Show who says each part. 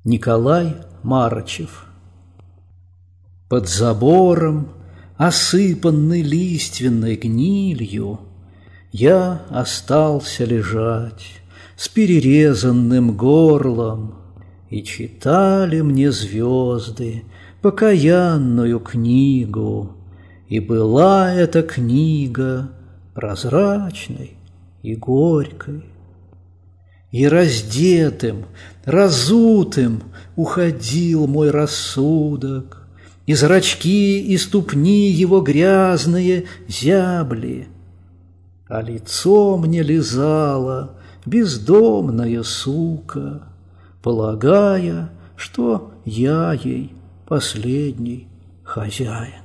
Speaker 1: Николай Марычев. Под забором, осыпанный лиственной гнилью, я остался лежать с перерезанным горлом, и читали мне звезды покаянную книгу, и была эта книга прозрачной и горькой. И раздетым, разутым уходил мой рассудок, и зрачки и ступни его грязные зябли, а лицо мне лизала бездомная сука, полагая, что я ей последний хозяин.